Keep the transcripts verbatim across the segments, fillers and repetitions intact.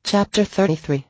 Chapter thirty-three.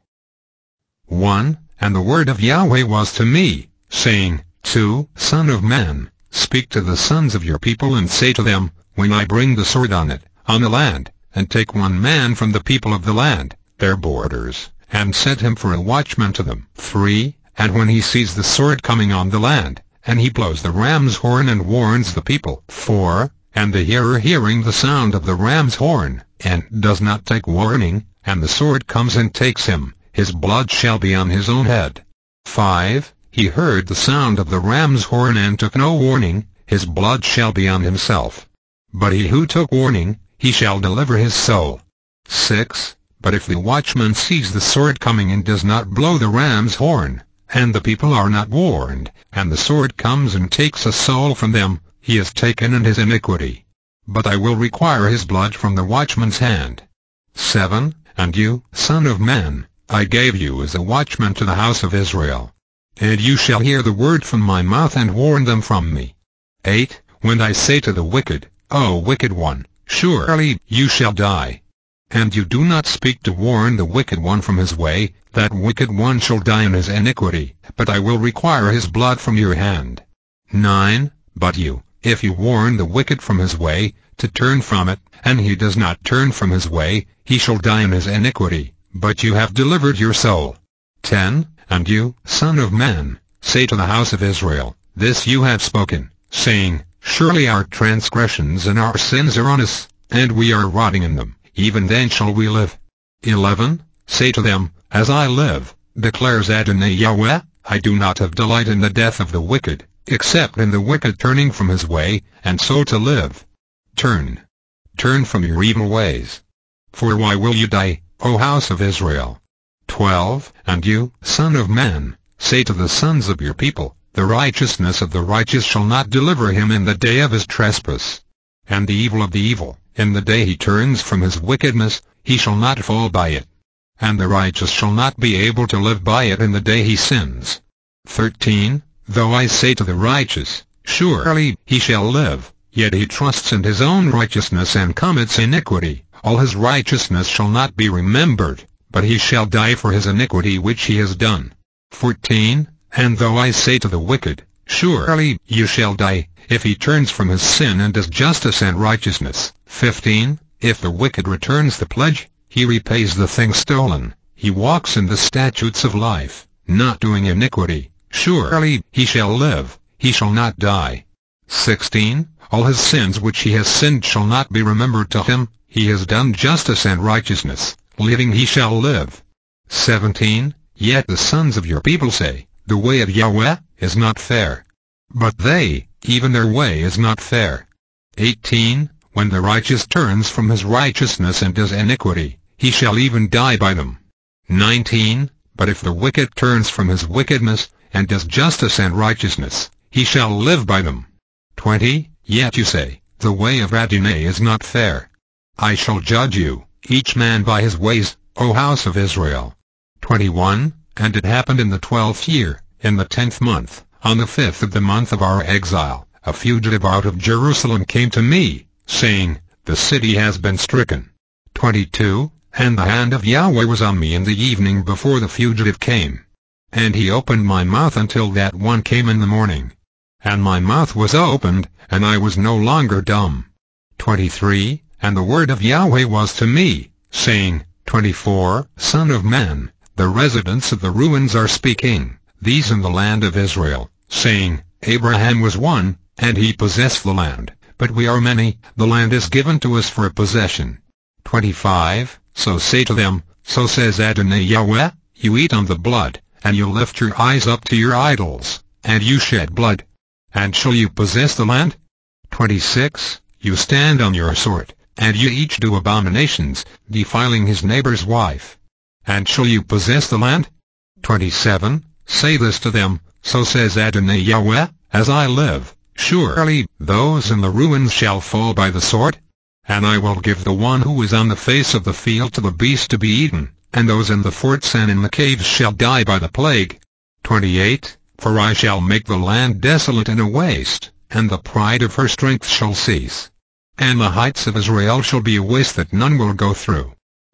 one. And the word of Yahweh was to me, saying, two. Son of man, speak to the sons of your people and say to them, when I bring the sword on it, on the land, and take one man from the people of the land, their borders, and set him for a watchman to them. three. And when he sees the sword coming on the land, and he blows the ram's horn and warns the people. four. And the hearer hearing the sound of the ram's horn, and does not take warning, and the sword comes and takes him, his blood shall be on his own head. five. He heard the sound of the ram's horn and took no warning, his blood shall be on himself. But he who took warning, he shall deliver his soul. six. But if the watchman sees the sword coming and does not blow the ram's horn, and the people are not warned, and the sword comes and takes a soul from them, he is taken in his iniquity. But I will require his blood from the watchman's hand. seven. And you, son of man, I gave you as a watchman to the house of Israel. And you shall hear the word from my mouth and warn them from me. eight. When I say to the wicked, O wicked one, surely you shall die. And you do not speak to warn the wicked one from his way, that wicked one shall die in his iniquity, but I will require his blood from your hand. nine. But you, if you warn the wicked from his way, to turn from it, and he does not turn from his way, he shall die in his iniquity, but you have delivered your soul. ten. And you, son of man, say to the house of Israel, this you have spoken, saying, surely our transgressions and our sins are on us, and we are rotting in them, even then shall we live. eleven. Say to them, as I live, declares Adonai Yahweh, I do not have delight in the death of the wicked, except in the wicked turning from his way, and so to live. Turn. Turn from your evil ways. For why will you die, O house of Israel? twelve. And you, son of man, say to the sons of your people, the righteousness of the righteous shall not deliver him in the day of his trespass. And the evil of the evil, in the day he turns from his wickedness, he shall not fall by it. And the righteous shall not be able to live by it in the day he sins. thirteen. Though I say to the righteous, surely he shall live, yet he trusts in his own righteousness and commits iniquity, all his righteousness shall not be remembered, but he shall die for his iniquity which he has done. fourteen. And though I say to the wicked, surely you shall die, if he turns from his sin and does justice and righteousness. fifteen. If the wicked returns the pledge, he repays the thing stolen, he walks in the statutes of life, not doing iniquity, surely he shall live, he shall not die. sixteen. All his sins which he has sinned shall not be remembered to him, he has done justice and righteousness, living he shall live. seventeen. Yet the sons of your people say, the way of Yahweh is not fair. But they, even their way is not fair. eighteen. When the righteous turns from his righteousness and does iniquity, he shall even die by them. nineteen. But if the wicked turns from his wickedness, and does justice and righteousness, he shall live by them. twenty. Yet you say, the way of Adonai is not fair. I shall judge you, each man by his ways, O house of Israel. twenty-one. And it happened in the twelfth year, in the tenth month, on the fifth of the month of our exile, a fugitive out of Jerusalem came to me, saying, the city has been stricken. twenty-two. And the hand of Yahweh was on me in the evening before the fugitive came. And he opened my mouth until that one came in the morning. And my mouth was opened, and I was no longer dumb. twenty-three. And the word of Yahweh was to me, saying, twenty-four. Son of man, the residents of the ruins are speaking, these in the land of Israel, saying, Abraham was one, and he possessed the land, but we are many, the land is given to us for a possession. twenty-five. So say to them, so says Adonai Yahweh, you eat on the blood, and you lift your eyes up to your idols, and you shed blood. And shall you possess the land? twenty-six. You stand on your sword, and you each do abominations, defiling his neighbor's wife. And shall you possess the land? twenty-seven. Say this to them, so says Adonai Yahweh, as I live, surely those in the ruins shall fall by the sword. And I will give the one who is on the face of the field to the beast to be eaten, and those in the forts and in the caves shall die by the plague. twenty-eight. For I shall make the land desolate and a waste, and the pride of her strength shall cease. And the heights of Israel shall be a waste that none will go through.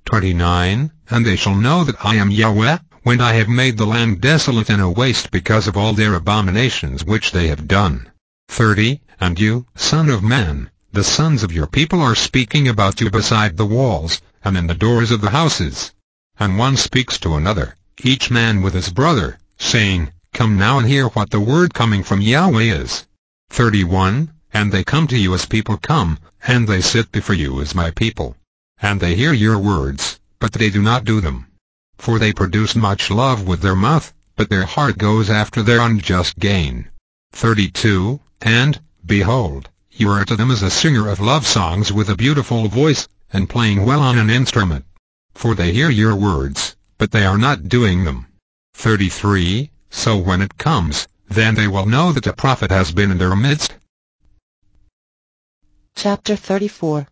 twenty-nine. And they shall know that I am Yahweh, when I have made the land desolate and a waste because of all their abominations which they have done. thirty. And you, son of man, the sons of your people are speaking about you beside the walls, and in the doors of the houses. And one speaks to another, each man with his brother, saying, Come now and hear what the word coming from Yahweh is. thirty-one. And they come to you as people come, and they sit before you as my people. And they hear your words, but they do not do them. For they produce much love with their mouth, but their heart goes after their unjust gain. thirty-two. And, behold, you are to them as a singer of love songs with a beautiful voice, and playing well on an instrument. For they hear your words, but they are not doing them. thirty-three. So when it comes, then they will know that a prophet has been in their midst. Chapter thirty-four.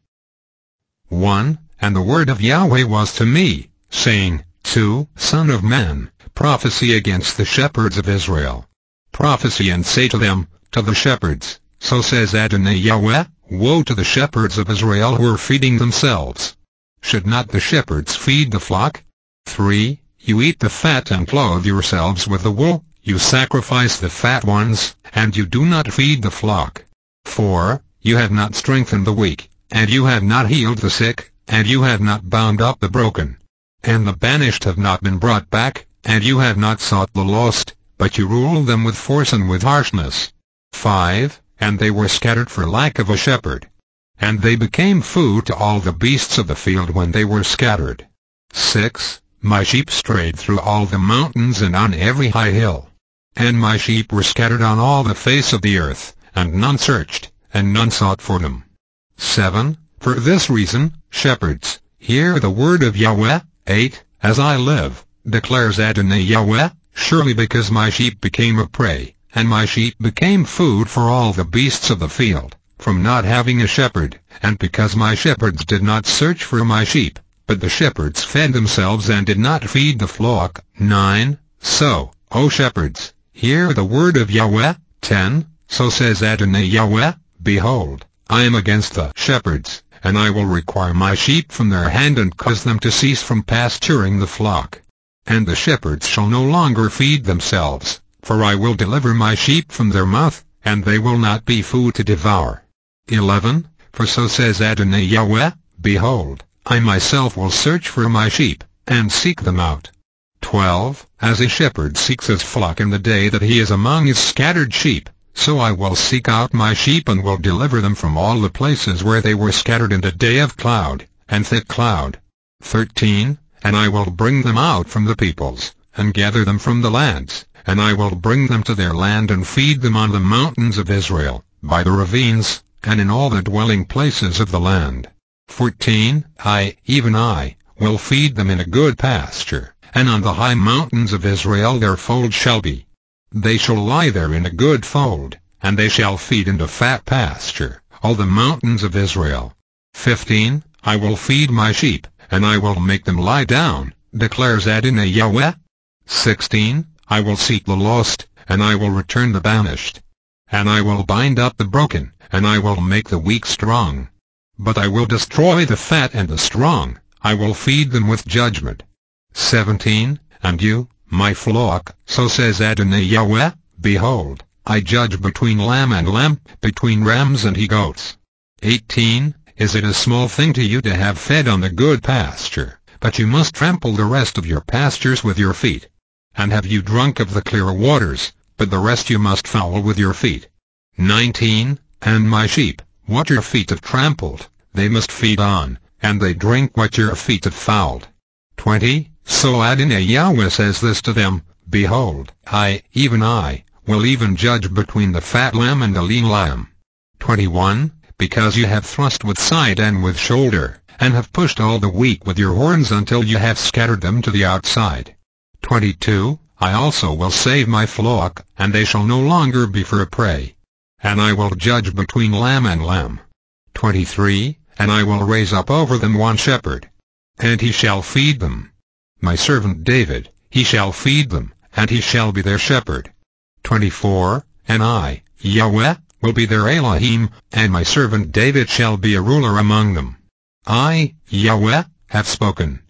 one. And the word of Yahweh was to me, saying, two. Son of man, prophesy against the shepherds of Israel. Prophesy and say to them, to the shepherds, so says Adonai Yahweh, Woe to the shepherds of Israel who are feeding themselves. Should not the shepherds feed the flock? three. You eat the fat and clothe yourselves with the wool, you sacrifice the fat ones, and you do not feed the flock. four. You have not strengthened the weak, and you have not healed the sick, and you have not bound up the broken. And the banished have not been brought back, and you have not sought the lost, but you rule them with force and with harshness. five. And they were scattered for lack of a shepherd. And they became food to all the beasts of the field when they were scattered. six. My sheep strayed through all the mountains and on every high hill. And my sheep were scattered on all the face of the earth, and none searched, and none sought for them. seven. For this reason, shepherds, hear the word of Yahweh. eight. As I live, declares Adonai Yahweh, surely because my sheep became a prey, and my sheep became food for all the beasts of the field, from not having a shepherd, and because my shepherds did not search for my sheep, but the shepherds fed themselves and did not feed the flock. nine. So, O shepherds, hear the word of Yahweh. ten. So says Adonai Yahweh, Behold, I am against the shepherds, and I will require my sheep from their hand and cause them to cease from pasturing the flock. And the shepherds shall no longer feed themselves, for I will deliver my sheep from their mouth, and they will not be food to devour. eleven. For so says Adonai Yahweh, Behold, I myself will search for my sheep, and seek them out. twelve. As a shepherd seeks his flock in the day that he is among his scattered sheep, so I will seek out my sheep and will deliver them from all the places where they were scattered in the day of cloud, and thick cloud. thirteen. And I will bring them out from the peoples, and gather them from the lands, and I will bring them to their land and feed them on the mountains of Israel, by the ravines, and in all the dwelling places of the land. fourteen. I, even I, will feed them in a good pasture, and on the high mountains of Israel their fold shall be. They shall lie there in a good fold, and they shall feed in the fat pasture, all the mountains of Israel. fifteen. I will feed my sheep, and I will make them lie down, declares Adonai Yahweh. sixteen. I will seek the lost, and I will return the banished. And I will bind up the broken, and I will make the weak strong. But I will destroy the fat and the strong, I will feed them with judgment. seventeen. And you, my flock, so says Adonai Yahweh, Behold, I judge between lamb and lamb, between rams and he-goats. eighteen. Is it a small thing to you to have fed on the good pasture, but you must trample the rest of your pastures with your feet? And have you drunk of the clear waters, but the rest you must foul with your feet? nineteen. And my sheep, what your feet have trampled, they must feed on, and they drink what your feet have fouled. twenty. So Adonai Yahweh says this to them, Behold, I, even I, will even judge between the fat lamb and the lean lamb. twenty-one. Because you have thrust with side and with shoulder, and have pushed all the weak with your horns until you have scattered them to the outside. twenty-two. I also will save my flock, and they shall no longer be for a prey. And I will judge between lamb and lamb. twenty-three. And I will raise up over them one shepherd, and he shall feed them. My servant David, he shall feed them, and he shall be their shepherd. twenty-four. And I, Yahweh, will be their Elohim, and my servant David shall be a ruler among them. I, Yahweh, have spoken.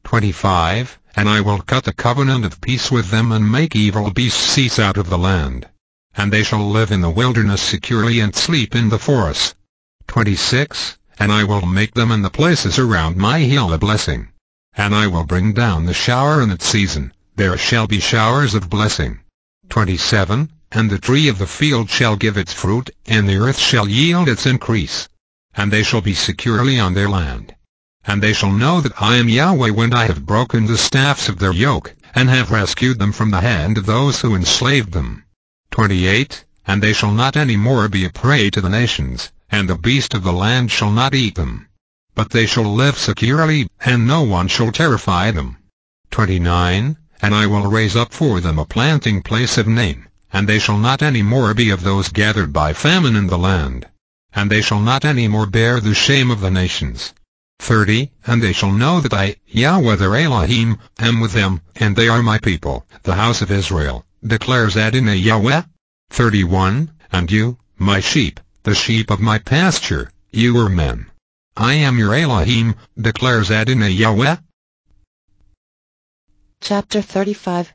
twenty-five, And I will cut a covenant of peace with them and make evil beasts cease out of the land. And they shall live in the wilderness securely and sleep in the forests. twenty-six, And I will make them and the places around my hill a blessing. And I will bring down the shower in its season, there shall be showers of blessing. twenty-seven, And the tree of the field shall give its fruit, and the earth shall yield its increase. And they shall be securely on their land. And they shall know that I am Yahweh when I have broken the staffs of their yoke, and have rescued them from the hand of those who enslaved them. twenty-eight, And they shall not any more be a prey to the nations, and the beast of the land shall not eat them. But they shall live securely, and no one shall terrify them. twenty-nine, And I will raise up for them a planting place of name, and they shall not any more be of those gathered by famine in the land. And they shall not any more bear the shame of the nations. thirty, And they shall know that I, Yahweh their Elohim, am with them, and they are my people, the house of Israel, declares Adonai Yahweh. thirty-one, And you, my sheep, the sheep of my pasture, you are men. I am your Elohim, declares Adonai Yahweh. Chapter thirty-five.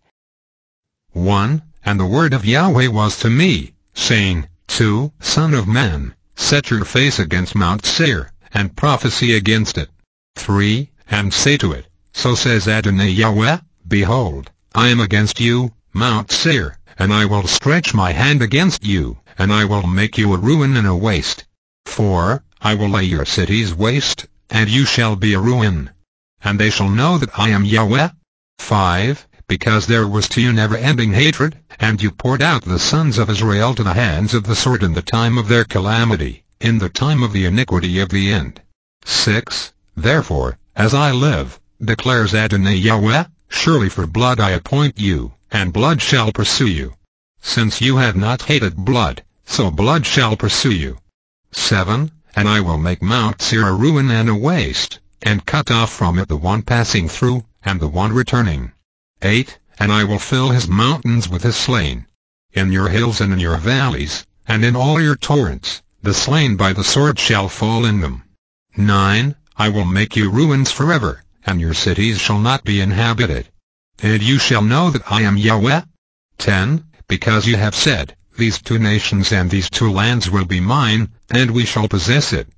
one. And the word of Yahweh was to me, saying, two. Son of man, set your face against Mount Seir, and prophesy against it. three. And say to it, So says Adonai Yahweh, Behold, I am against you, Mount Seir, and I will stretch my hand against you, and I will make you a ruin and a waste. four. I will lay your cities waste, and you shall be a ruin. And they shall know that I am Yahweh. five. Because there was to you never-ending hatred, and you poured out the sons of Israel to the hands of the sword in the time of their calamity, in the time of the iniquity of the end. six. Therefore, as I live, declares Adonai Yahweh, surely for blood I appoint you, and blood shall pursue you. Since you have not hated blood, so blood shall pursue you. seven. And I will make Mount Seir a ruin and a waste, and cut off from it the one passing through, and the one returning. eight. And I will fill his mountains with his slain. In your hills and in your valleys, and in all your torrents, the slain by the sword shall fall in them. nine. I will make you ruins forever, and your cities shall not be inhabited. And you shall know that I am Yahweh. ten. Because you have said, These two nations and these two lands will be mine, and we shall possess it.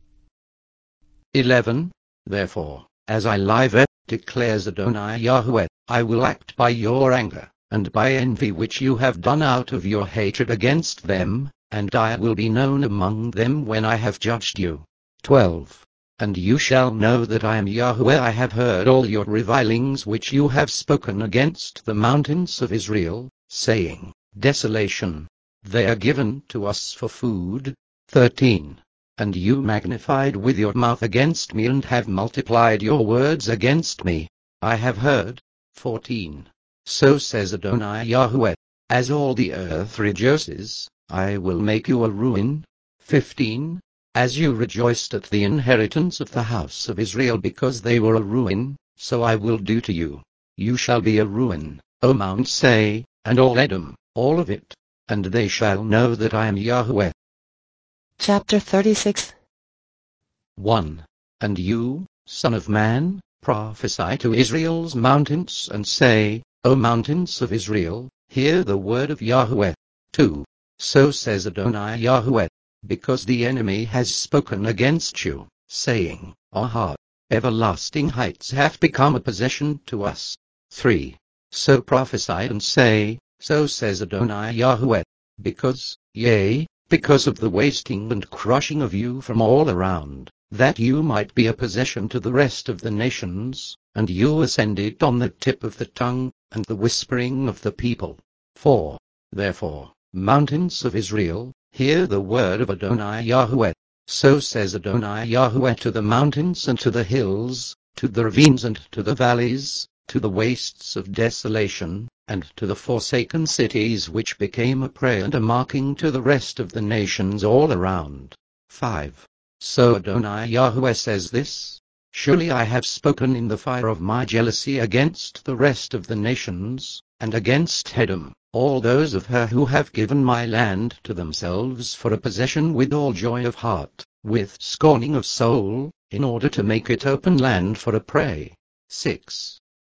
eleven. Therefore, as I live, declares Adonai Yahweh, I will act by your anger, and by envy which you have done out of your hatred against them, and I will be known among them when I have judged you. twelve. And you shall know that I am Yahweh. I have heard all your revilings which you have spoken against the mountains of Israel, saying, Desolation. They are given to us for food. thirteen. And you magnified with your mouth against me and have multiplied your words against me. I have heard. fourteen. So says Adonai Yahweh, as all the earth rejoices, I will make you a ruin. fifteen. As you rejoiced at the inheritance of the house of Israel because they were a ruin, so I will do to you. You shall be a ruin, O Mount Seir, and all Edom, all of it, and they shall know that I am Yahweh. Chapter thirty-six. one. And you, son of man, prophesy to Israel's mountains and say, O mountains of Israel, hear the word of Yahweh. two. So says Adonai Yahweh, because the enemy has spoken against you, saying, Aha, everlasting heights have become a possession to us. three. So prophesy and say, So says Adonai Yahweh, because, yea, because of the wasting and crushing of you from all around, that you might be a possession to the rest of the nations, and you ascended on the tip of the tongue, and the whispering of the people. four. Therefore, mountains of Israel, hear the word of Adonai Yahweh. So says Adonai Yahweh to the mountains and to the hills, to the ravines and to the valleys, to the wastes of desolation, and to the forsaken cities which became a prey and a mocking to the rest of the nations all around. five. So Adonai Yahweh says this, Surely I have spoken in the fire of my jealousy against the rest of the nations, and against Edom, all those of her who have given my land to themselves for a possession with all joy of heart, with scorning of soul, in order to make it open land for a prey. six.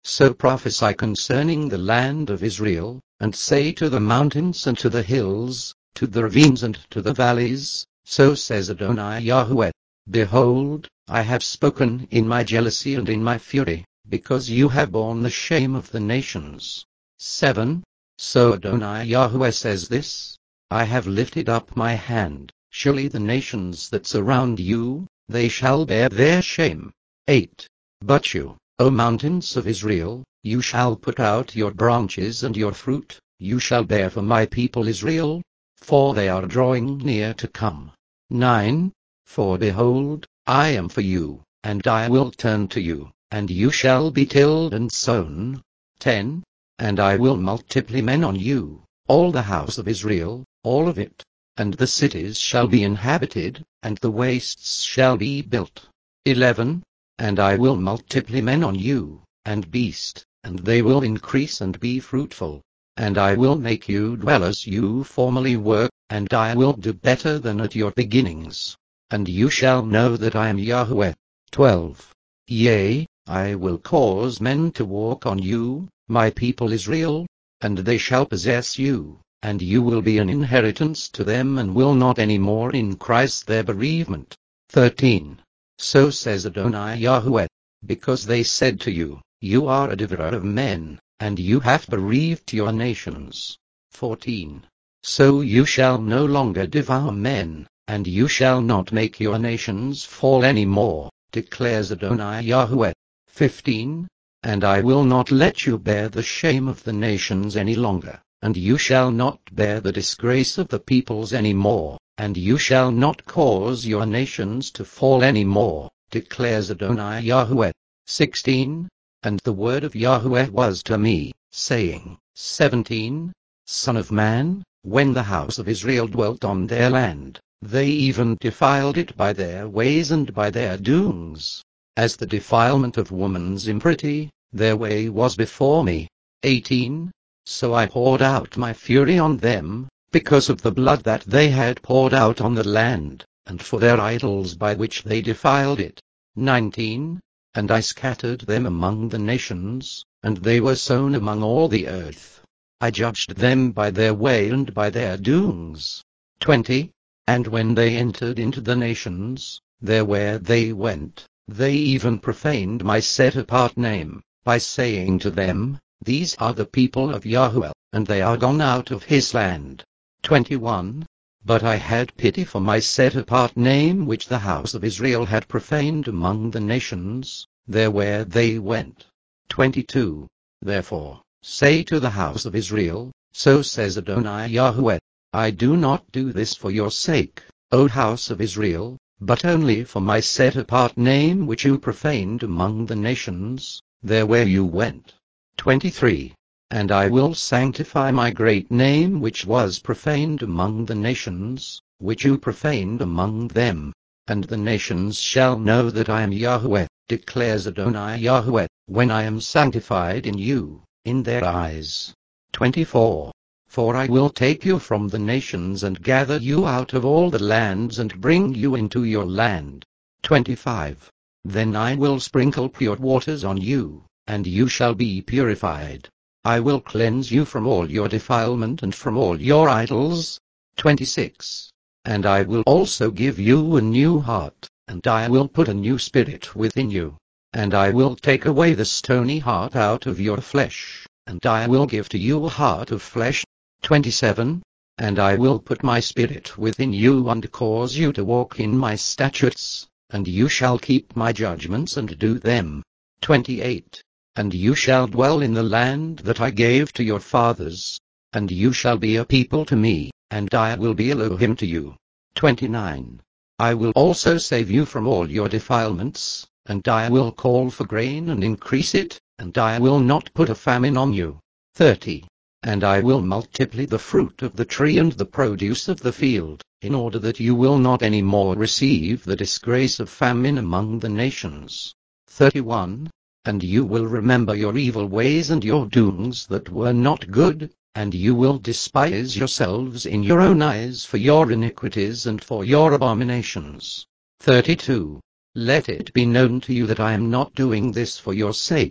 So prophesy concerning the land of Israel, and say to the mountains and to the hills, to the ravines and to the valleys, so says Adonai Yahweh, Behold, I have spoken in my jealousy and in my fury, because you have borne the shame of the nations. seven. So Adonai Yahweh says this, I have lifted up my hand, surely the nations that surround you, they shall bear their shame. eight. But you, O mountains of Israel, you shall put out your branches and your fruit, you shall bear for my people Israel, for they are drawing near to come. nine. For behold, I am for you, and I will turn to you, and you shall be tilled and sown. ten. And I will multiply men on you, all the house of Israel, all of it, and the cities shall be inhabited, and the wastes shall be built. eleven. And I will multiply men on you, and beast, and they will increase and be fruitful. And I will make you dwell as you formerly were, and I will do better than at your beginnings. And you shall know that I am Yahweh. twelve. Yea, I will cause men to walk on you, my people Israel, and they shall possess you, and you will be an inheritance to them and will not any more increase their bereavement. thirteen. So says Adonai Yahweh, because they said to you, You are a devourer of men, and you have bereaved your nations. fourteen. So you shall no longer devour men, and you shall not make your nations fall any more, declares Adonai Yahweh. fifteen. And I will not let you bear the shame of the nations any longer, and you shall not bear the disgrace of the peoples any more, and you shall not cause your nations to fall any more, declares Adonai Yahweh. sixteen. And the word of Yahweh was to me, saying, seventeen. Son of man, when the house of Israel dwelt on their land, they even defiled it by their ways and by their doings. As the defilement of woman's impurity, their way was before me. eighteen. So I poured out my fury on them, because of the blood that they had poured out on the land, and for their idols by which they defiled it. nineteen. And I scattered them among the nations, and they were sown among all the earth. I judged them by their way and by their doings. twenty. And when they entered into the nations, there where they went, they even profaned my set-apart name, by saying to them, These are the people of Yahweh, and they are gone out of his land. twenty-one. But I had pity for my set-apart name which the house of Israel had profaned among the nations, there where they went. twenty-two. Therefore, say to the house of Israel, So says Adonai Yahweh, I do not do this for your sake, O house of Israel, but only for my set-apart name which you profaned among the nations, there where you went. twenty-three. And I will sanctify my great name which was profaned among the nations, which you profaned among them. And the nations shall know that I am Yahweh, declares Adonai Yahweh, when I am sanctified in you, in their eyes. twenty-four. For I will take you from the nations and gather you out of all the lands and bring you into your land. twenty-five. Then I will sprinkle pure waters on you, and you shall be purified. I will cleanse you from all your defilement and from all your idols. twenty-six. And I will also give you a new heart, and I will put a new spirit within you. And I will take away the stony heart out of your flesh, and I will give to you a heart of flesh. twenty-seven. And I will put my spirit within you and cause you to walk in my statutes, and you shall keep my judgments and do them. twenty-eight. And you shall dwell in the land that I gave to your fathers, and you shall be a people to me, and I will be Elohim to you. twenty-nine. I will also save you from all your defilements, and I will call for grain and increase it, and I will not put a famine on you. thirty. And I will multiply the fruit of the tree and the produce of the field, in order that you will not any more receive the disgrace of famine among the nations. thirty-one. And you will remember your evil ways and your doings that were not good, and you will despise yourselves in your own eyes for your iniquities and for your abominations. thirty-two. Let it be known to you that I am not doing this for your sake,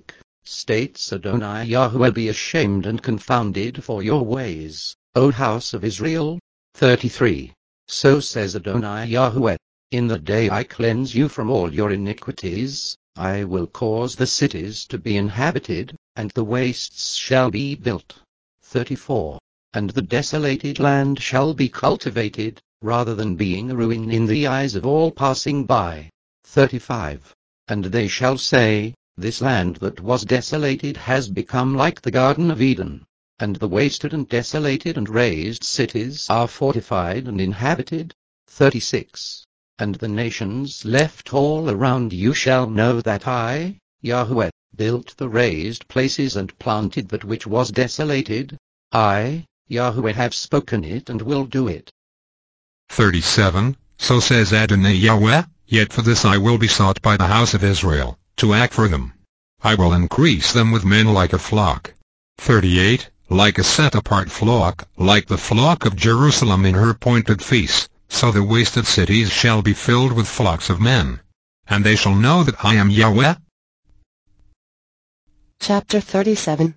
states Adonai Yahweh, be ashamed and confounded for your ways, O house of Israel. thirty-three. So says Adonai Yahweh, in the day I cleanse you from all your iniquities, I will cause the cities to be inhabited, and the wastes shall be built. thirty-four. And the desolated land shall be cultivated, rather than being a ruin in the eyes of all passing by. thirty-five. And they shall say, this land that was desolated has become like the Garden of Eden, and the wasted and desolated and razed cities are fortified and inhabited. thirty-six. And the nations left all around you shall know that I, Yahweh, built the razed places and planted that which was desolated. I, Yahweh, have spoken it and will do it. thirty-seven. So says Adonai Yahweh, yet for this I will be sought by the house of Israel, to act for them. I will increase them with men like a flock. thirty-eight. Like a set-apart flock, like the flock of Jerusalem in her appointed feasts, so the wasted cities shall be filled with flocks of men. And they shall know that I am Yahweh. Chapter thirty-seven.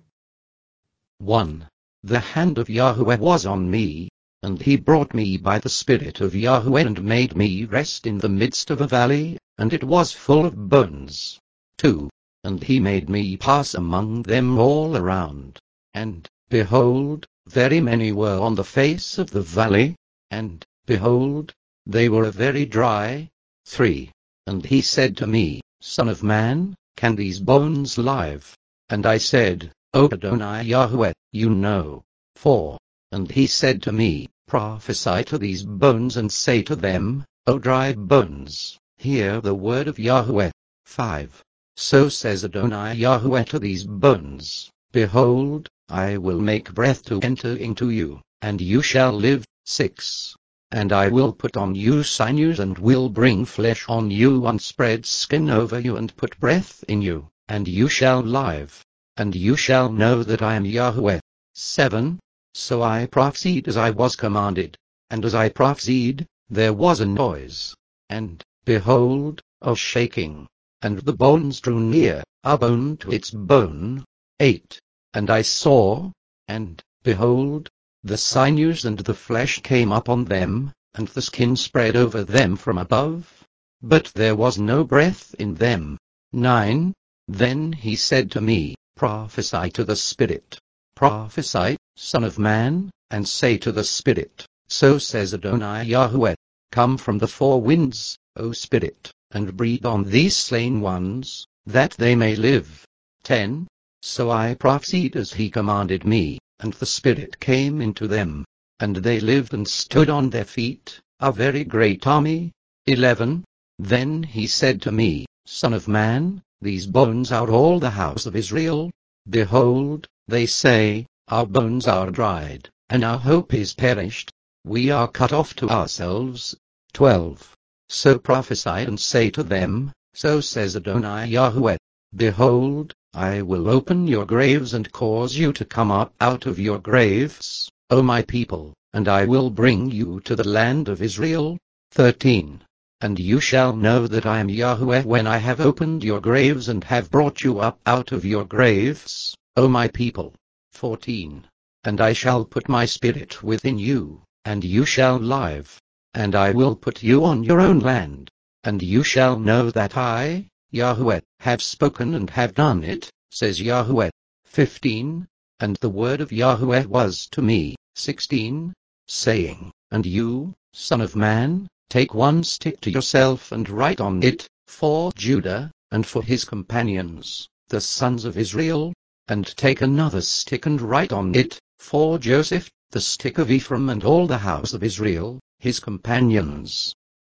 one. The hand of Yahweh was on me, and he brought me by the Spirit of Yahweh and made me rest in the midst of a valley, and it was full of bones. two. And he made me pass among them all around. And, behold, very many were on the face of the valley, and, behold, they were very dry. three. And he said to me, Son of man, can these bones live? And I said, O Adonai Yahweh, you know. four. And he said to me, Prophesy to these bones and say to them, O dry bones, hear the word of Yahweh. five. So says Adonai Yahweh to these bones, Behold, I will make breath to enter into you, and you shall live. six. And I will put on you sinews and will bring flesh on you and spread skin over you and put breath in you, and you shall live. And you shall know that I am Yahweh. seven. So I prophesied as I was commanded, and as I prophesied, there was a noise, and, behold, a shaking, and the bones drew near, a bone to its bone. eight. And I saw, and, behold, the sinews and the flesh came up on them, and the skin spread over them from above, but there was no breath in them. nine. Then he said to me, Prophesy to the Spirit. Prophesy, Son of man, and say to the Spirit, So says Adonai Yahweh, Come from the four winds, O Spirit, and breathe on these slain ones, that they may live. ten. So I prophesied as he commanded me, and the Spirit came into them, and they lived and stood on their feet, a very great army. eleven. Then he said to me, Son of man, these bones are all the house of Israel. Behold, they say, Our bones are dried, and our hope is perished. We are cut off to ourselves. twelve. So prophesy and say to them, So says Adonai Yahweh, Behold, I will open your graves and cause you to come up out of your graves, O my people, and I will bring you to the land of Israel. thirteen. And you shall know that I am Yahweh when I have opened your graves and have brought you up out of your graves, O my people. fourteen. And I shall put my spirit within you, and you shall live, and I will put you on your own land, and you shall know that I, Yahweh, have spoken and have done it, says Yahweh. fifteen. And the word of Yahweh was to me. sixteen. Saying, And you, son of man, take one stick to yourself and write on it, for Judah, and for his companions, the sons of Israel, and take another stick and write on it, for Joseph, the stick of Ephraim, and all the house of Israel, his companions.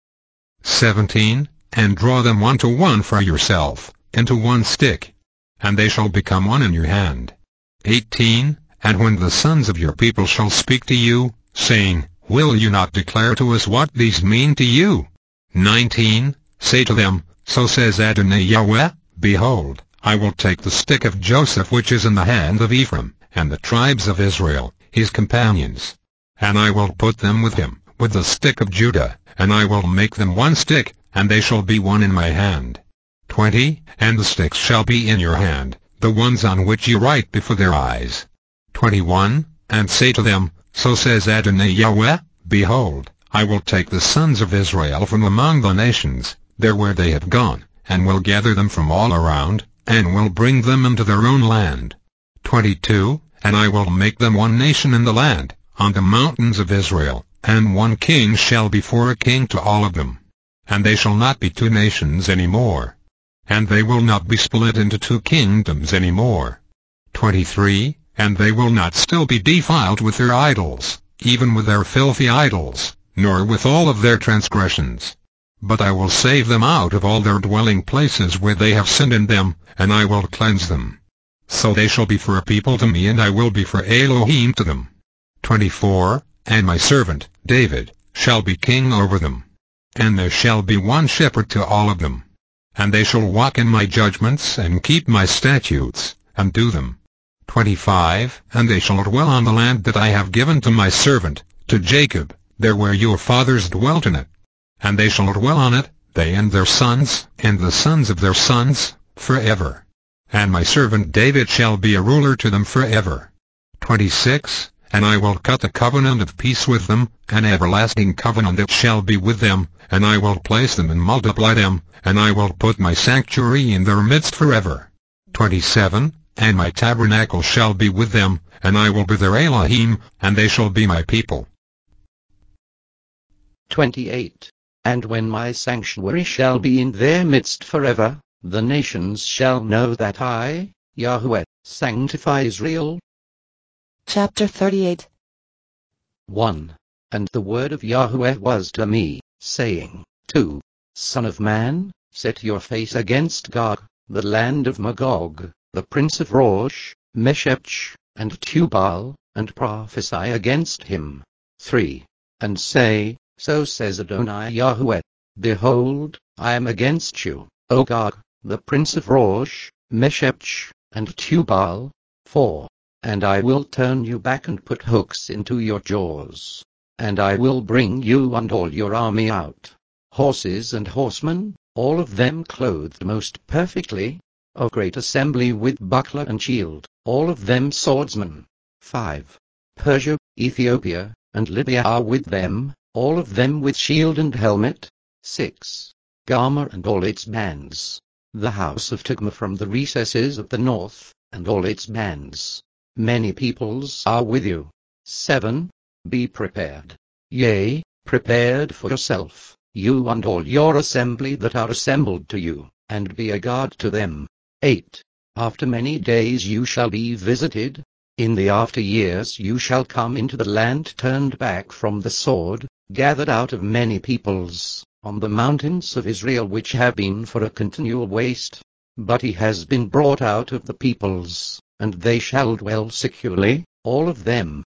seventeen. And draw them one to one for yourself, into one stick, and they shall become one in your hand. eighteen. And when the sons of your people shall speak to you, saying, Will you not declare to us what these mean to you? nineteen. Say to them, So says Adonai Yahweh, Behold, I will take the stick of Joseph which is in the hand of Ephraim, and the tribes of Israel, his companions, and I will put them with him, with the stick of Judah, and I will make them one stick, and they shall be one in my hand. twenty. And the sticks shall be in your hand, the ones on which you write before their eyes. twenty-one. And say to them, So says Adonai Yahweh, Behold, I will take the sons of Israel from among the nations, there where they have gone, and will gather them from all around, and will bring them into their own land. twenty-two. And I will make them one nation in the land, on the mountains of Israel, and one king shall be for a king to all of them. And they shall not be two nations any more. And they will not be split into two kingdoms any more. twenty-three. And they will not still be defiled with their idols, even with their filthy idols, nor with all of their transgressions. But I will save them out of all their dwelling places where they have sinned in them, and I will cleanse them. So they shall be for a people to me, and I will be for Elohim to them. twenty-four. And my servant, David, shall be king over them. And there shall be one shepherd to all of them. And they shall walk in my judgments, and keep my statutes, and do them. twenty-five. And they shall dwell on the land that I have given to my servant, to Jacob, there where your fathers dwelt in it. And they shall dwell on it, they and their sons, and the sons of their sons, forever. And my servant David shall be a ruler to them forever. twenty-six. And I will cut the covenant of peace with them, an everlasting covenant that shall be with them, and I will place them and multiply them, and I will put my sanctuary in their midst forever. twenty-seven. And my tabernacle shall be with them, and I will be their Elohim, and they shall be my people. twenty-eight. And when my sanctuary shall be in their midst forever, the nations shall know that I, Yahweh, sanctify Israel. Chapter thirty-eight. one. And the word of Yahweh was to me, saying, two. Son of man, set your face against Gog, the land of Magog, the prince of Rosh, Meshech, and Tubal, and prophesy against him. three. And say, So says Adonai Yahweh, Behold, I am against you, O Gog, the prince of Rosh, Meshech, and Tubal. four. And I will turn you back and put hooks into your jaws. And I will bring you and all your army out, horses and horsemen, all of them clothed most perfectly, of great assembly with buckler and shield, all of them swordsmen. five. Persia, Ethiopia, and Libya are with them, all of them with shield and helmet. six. Gomer and all its bands, the house of Tugma from the recesses of the north, and all its bands. Many peoples are with you. seven. Be prepared. Yea, prepared for yourself, you and all your assembly that are assembled to you, and be a guard to them. eight. After many days you shall be visited. In the after years you shall come into the land turned back from the sword, gathered out of many peoples, on the mountains of Israel which have been for a continual waste. But he has been brought out of the peoples, and they shall dwell securely, all of them.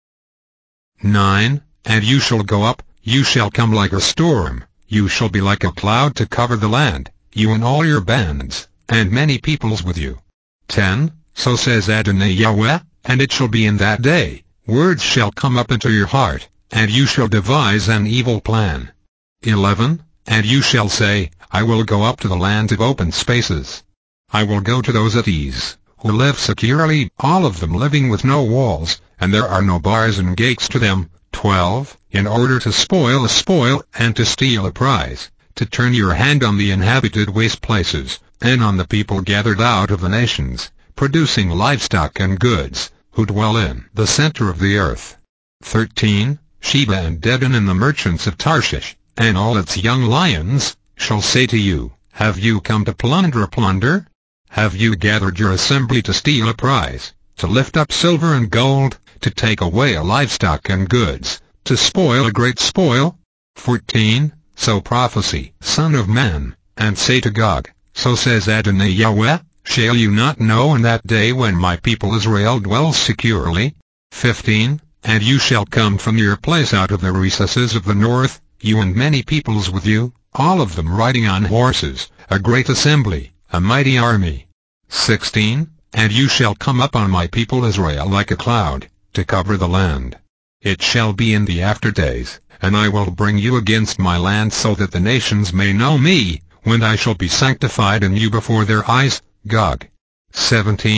nine. And you shall go up, you shall come like a storm, you shall be like a cloud to cover the land, you and all your bands, and many peoples with you. ten. So says Adonai Yahweh, and it shall be in that day, words shall come up into your heart, and you shall devise an evil plan. eleven. And you shall say, I will go up to the land of open spaces. I will go to those at ease, who live securely, all of them living with no walls, and there are no bars and gates to them. twelve. In order to spoil a spoil, and to steal a prize, to turn your hand on the inhabited waste places, and on the people gathered out of the nations, producing livestock and goods, who dwell in the center of the earth. thirteen. Sheba and Dedan and the merchants of Tarshish, and all its young lions, shall say to you, Have you come to plunder a plunder? Have you gathered your assembly to steal a prize, to lift up silver and gold, to take away a livestock and goods, to spoil a great spoil? fourteen. So prophesy, Son of man, and say to Gog, So says Adonai Yahweh, Shall you not know in that day when my people Israel dwells securely? fifteen. And you shall come from your place out of the recesses of the north, you and many peoples with you, all of them riding on horses, a great assembly, a mighty army. sixteen. And you shall come up on my people Israel like a cloud, to cover the land. It shall be in the after days, and I will bring you against my land so that the nations may know me, when I shall be sanctified in you before their eyes. Gog. seventeen.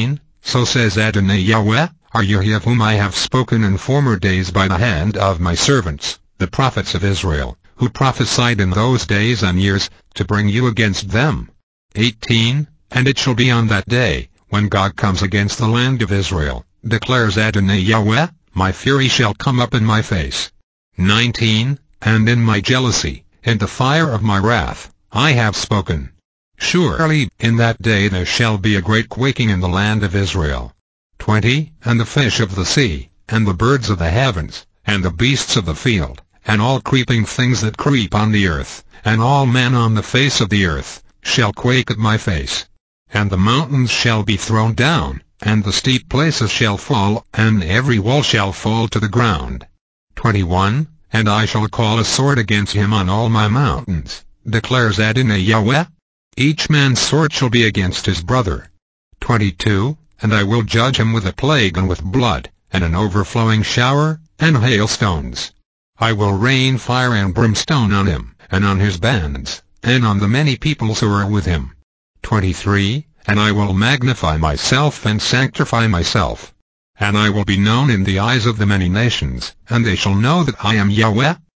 So says Adonai Yahweh, are you he of whom I have spoken in former days by the hand of my servants, the prophets of Israel, who prophesied in those days and years, to bring you against them? eighteen. And it shall be on that day, when God comes against the land of Israel, declares Adonai Yahweh, my fury shall come up in my face. nineteen. And in my jealousy, in the fire of my wrath, I have spoken. Surely, in that day there shall be a great quaking in the land of Israel. twenty. And the fish of the sea, and the birds of the heavens, and the beasts of the field, and all creeping things that creep on the earth, and all men on the face of the earth, shall quake at my face. And the mountains shall be thrown down, and the steep places shall fall, and every wall shall fall to the ground. twenty-one. And I shall call a sword against him on all my mountains, declares Adonai Yahweh. Each man's sword shall be against his brother. twenty-two. And I will judge him with a plague and with blood, and an overflowing shower, and hailstones. I will rain fire and brimstone on him, and on his bands, and on the many peoples who are with him. twenty-three. And I will magnify myself and sanctify myself. And I will be known in the eyes of the many nations, and they shall know that I am Yahweh,